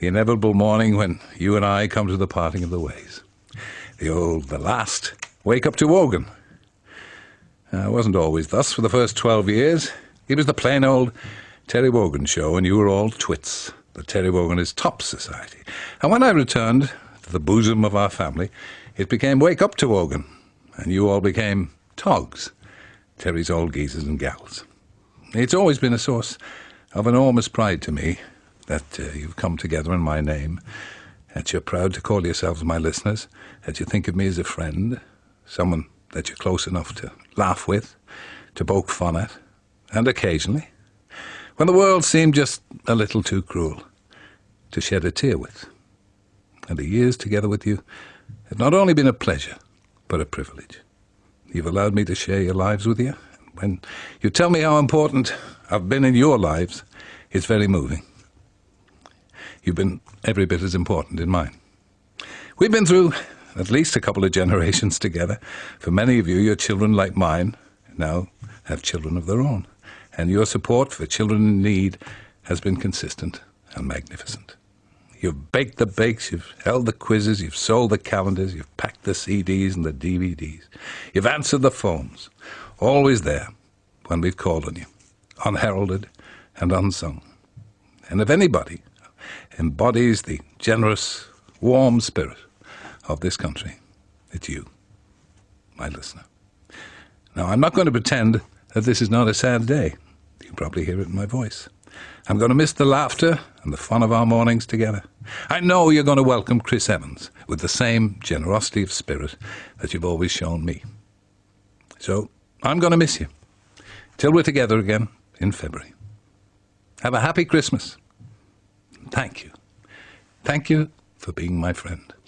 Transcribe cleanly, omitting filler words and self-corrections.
The inevitable morning when you and I come to the parting of the ways. The last wake up to Wogan. It wasn't always thus for the first 12 years. It was the plain old Terry Wogan show, and you were all twits. The Terry Wogan is top society. And when I returned to the bosom of our family, it became Wake Up to Wogan, and you all became Togs, Terry's old geezers and gals. It's always been a source of enormous pride to me that you've come together in my name, that you're proud to call yourselves my listeners, that you think of me as a friend, someone that you're close enough to laugh with, to poke fun at, and occasionally, when the world seemed just a little too cruel, to shed a tear with. And the years together with you have not only been a pleasure, but a privilege. You've allowed me to share your lives with you. When you tell me how important I've been in your lives, it's very moving. You've been every bit as important in mine. We've been through at least a couple of generations together. For many of you, your children, like mine, now have children of their own. And your support for children in need has been consistent and magnificent. You've baked the bakes, you've held the quizzes, you've sold the calendars, you've packed the CDs and the DVDs. You've answered the phones, always there when we've called on you, unheralded and unsung. And if anybody embodies the generous, warm spirit of this country, it's you, my listener. Now, I'm not going to pretend that this is not a sad day. You can probably hear it in my voice. I'm going to miss the laughter and the fun of our mornings together. I know you're going to welcome Chris Evans with the same generosity of spirit that you've always shown me. So, I'm going to miss you till we're together again in February. Have a happy Christmas. Thank you. Thank you for being my friend.